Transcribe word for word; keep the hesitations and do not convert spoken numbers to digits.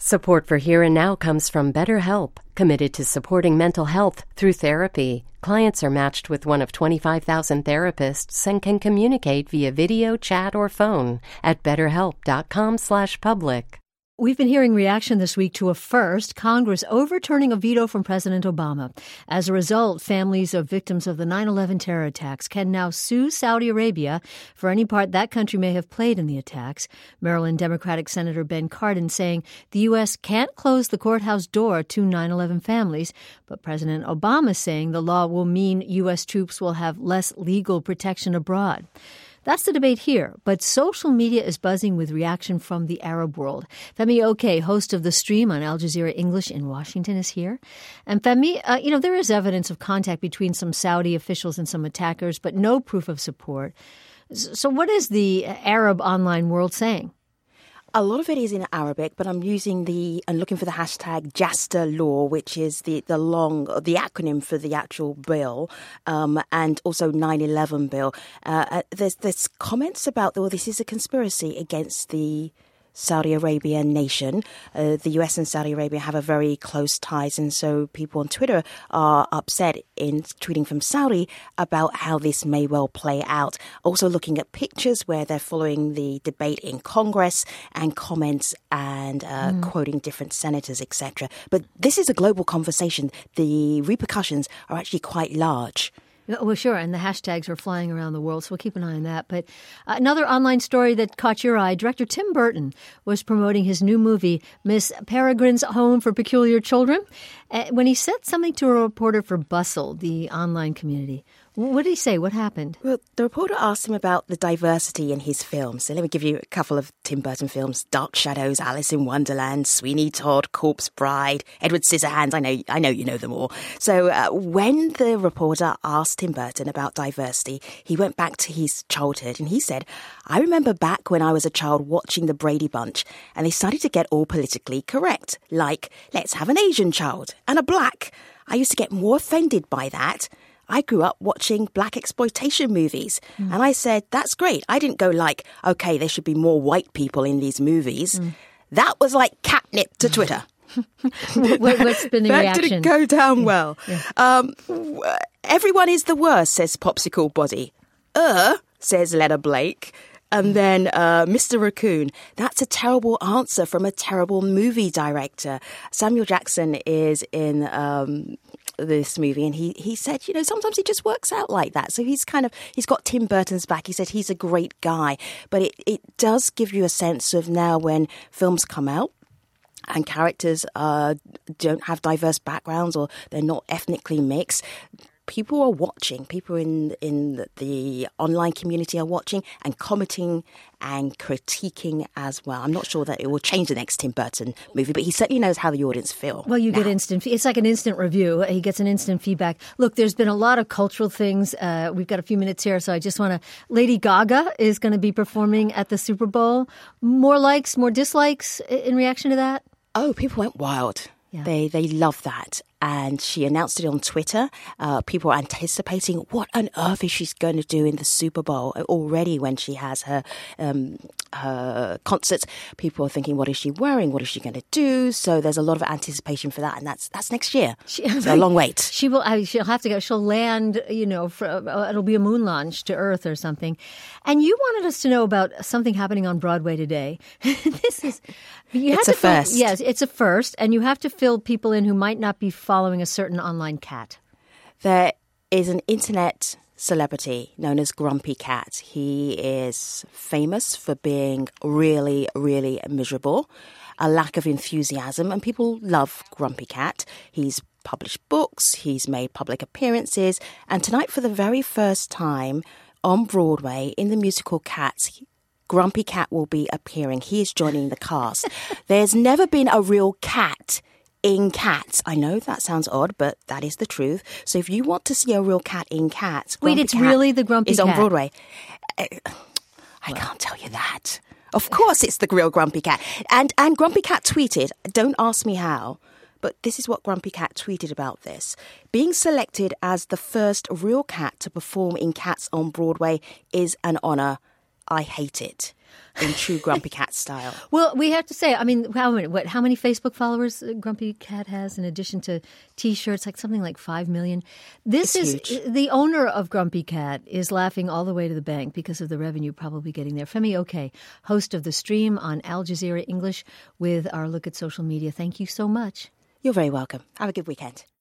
Support for Here and Now comes from BetterHelp, committed to supporting mental health through therapy. Clients are matched with one of twenty-five thousand therapists and can communicate via video, chat, or phone at betterhelp.com slash public. We've been hearing reaction this week to a first, Congress overturning a veto from President Obama. As a result, families of victims of the nine eleven terror attacks can now sue Saudi Arabia for any part that country may have played in the attacks. Maryland Democratic Senator Ben Cardin saying the U S can't close the courthouse door to nine eleven families, but President Obama saying the law will mean U S troops will have less legal protection abroad. That's the debate here, but social media is buzzing with reaction from the Arab world. Femi Oke, host of The Stream on Al Jazeera English in Washington, is here. And Femi, uh, you know, there is evidence of contact between some Saudi officials and some attackers, but no proof of support. So what is the Arab online world saying? A lot of it is in Arabic, but I'm using the and looking for the hashtag Jasta Law, which is the, the long, the acronym for the actual bill, um, and also nine eleven bill. Uh, there's there's comments about, well, this is a conspiracy against the Saudi Arabia nation. Uh, the U S and Saudi Arabia have a very close ties, and so people on Twitter are upset in tweeting from Saudi about how this may well play out. Also looking at pictures where they're following the debate in Congress and comments and uh, mm. quoting different senators, et cetera. But this is a global conversation. The repercussions are actually quite large. Well, sure, and the hashtags are flying around the world, so we'll keep an eye on that. But uh, another online story that caught your eye, director Tim Burton was promoting his new movie, Miss Peregrine's Home for Peculiar Children, uh, when he said something to a reporter for Bustle, the online community. What did he say? What happened? Well, the reporter asked him about the diversity in his films. So let me give you a couple of Tim Burton films: Dark Shadows, Alice in Wonderland, Sweeney Todd, Corpse Bride, Edward Scissorhands. I know, I know you know them all. So uh, when the reporter asked Tim Burton about diversity, he went back to his childhood and he said, "I remember back when I was a child watching the Brady Bunch and they started to get all politically correct, like let's have an Asian child and a black. I used to get more offended by that. I grew up watching black exploitation movies. Mm. And I said, that's great. I didn't go like, okay, there should be more white people in these movies. Mm. That was like catnip to Twitter." what, what's been the that reaction? Didn't go down well. Yeah. Um, everyone is the worst, says Popsicle Body. Uh, says Letta Blake. And then uh, Mister Raccoon, that's a terrible answer from a terrible movie director. Samuel Jackson is in um, this movie, and he, he said, you know, sometimes it just works out like that. So he's kind of, he's got Tim Burton's back. He said he's a great guy. But it, it does give you a sense of now when films come out and characters uh, don't have diverse backgrounds or they're not ethnically mixed, people are watching. People in in the online community are watching and commenting and critiquing as well. I'm not sure that it will change the next Tim Burton movie, but he certainly knows how the audience feel. Well, you now. get instant. It's like an instant review. He gets an instant feedback. Look, there's been a lot of cultural things. Uh, we've got a few minutes here, so I just want to. Lady Gaga is going to be performing at the Super Bowl. More likes, more dislikes in reaction to that? Oh, people went wild. Yeah. They they love that. And she announced it on Twitter. Uh, people are anticipating what on earth is she going to do in the Super Bowl already when she has her um, her concerts. People are thinking, what is she wearing? What is she going to do? So there's a lot of anticipation for that, and that's that's next year. She, so a long wait. She will. I, she'll have to go. She'll land. You know, for, uh, it'll be a moon launch to Earth or something. And you wanted us to know about something happening on Broadway today. This is. You it's have a to fill, first. Yes, it's a first, and you have to fill people in who might not be following a certain online cat. There is an internet celebrity known as Grumpy Cat. He is famous for being really, really miserable, a lack of enthusiasm, and people love Grumpy Cat. He's published books, he's made public appearances, and tonight for the very first time on Broadway in the musical Cats, Grumpy Cat will be appearing. He is joining the cast. There's never been a real cat in Cats. I know that sounds odd, but that is the truth. So if you want to see a real cat in Cats, Grumpy Wait, it's Cat really the Grumpy is Cat? on Broadway. Uh, I can't tell you that. Of course it's the real Grumpy Cat. And, and Grumpy Cat tweeted, don't ask me how, but this is what Grumpy Cat tweeted about this. Being selected as the first real cat to perform in Cats on Broadway is an honour. I hate it. in true Grumpy Cat style. Well, we have to say, I mean, how many, what, how many Facebook followers Grumpy Cat has in addition to T-shirts? Like something like five million. This It's is huge. the owner of Grumpy Cat is laughing all the way to the bank because of the revenue probably getting there. Femi Oke, host of The Stream on Al Jazeera English with our look at social media. Thank you so much. You're very welcome. Have a good weekend.